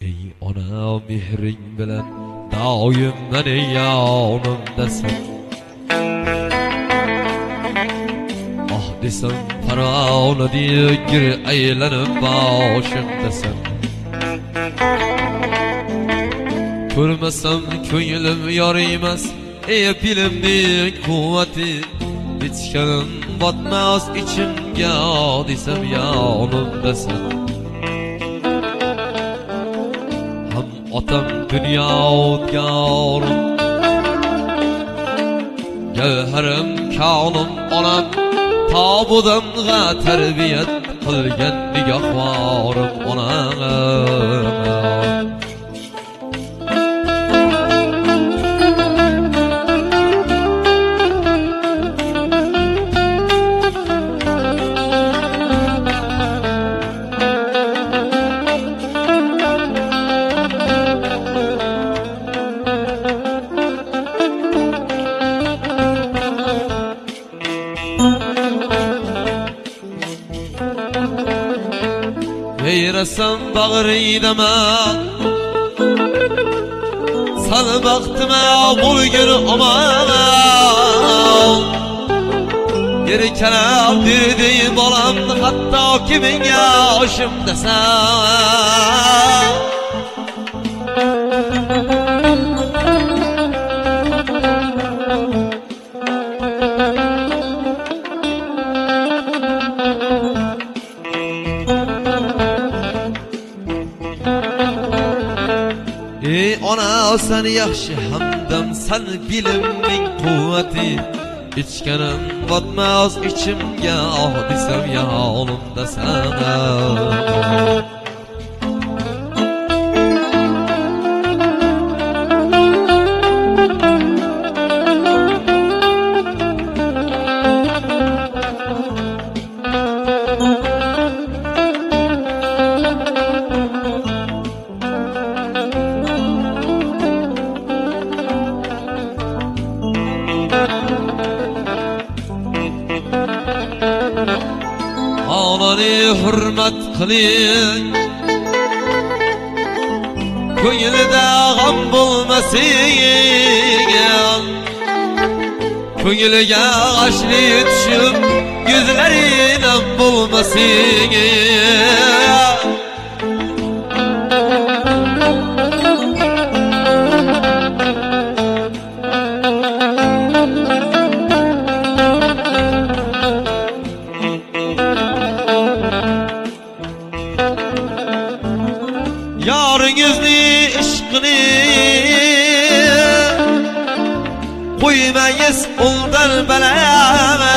ey ona mehring bilan doim meni yonimdasan. Ah desam parvona digir aylanib boshimdasan. Ko'rmasam ko'nglim yoriymas, ey bilimning quvvati, bitganim botmas ichimga desam yonimdasan. Ham otam dunyo o'tganim, gavharim konim onam, tobudamga tarbiyat qilgan nigohvorim onam. Eyrasam bağrıydama sal baktıma bulgur aman. Geri kelam dirdi balam hatta kimin yaşım desem. Ey ona sen yaxshi hamdam, sen bilimning quvvati, ichganim botmas ichimga oh desam yonimdasan. Onani hurmat qiling, ko'nglida g'am bo'lmasin. Ko'ngliga g'ashli tushib, yuzlaridan bo'lmasin. Yaringizni ishqini qo'ymangiz undan balama.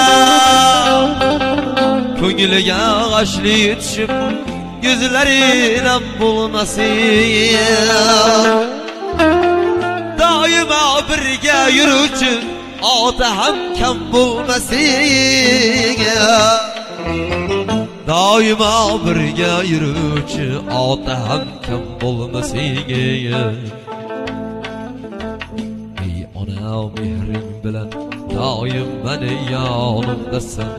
Ko'ngliga g'ashli tushib, yuzlaridan bo'lmasin. Doimo birga yuruvchi ota ham kam bo'lmasin. Doimo birga yuruvchi ota ham kam bo'lmasin. Ey ona mehring bilan doim meni yonimdasan.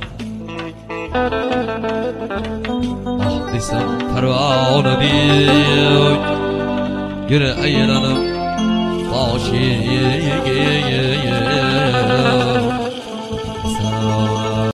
Ah desam parvona digir aylanib boshimga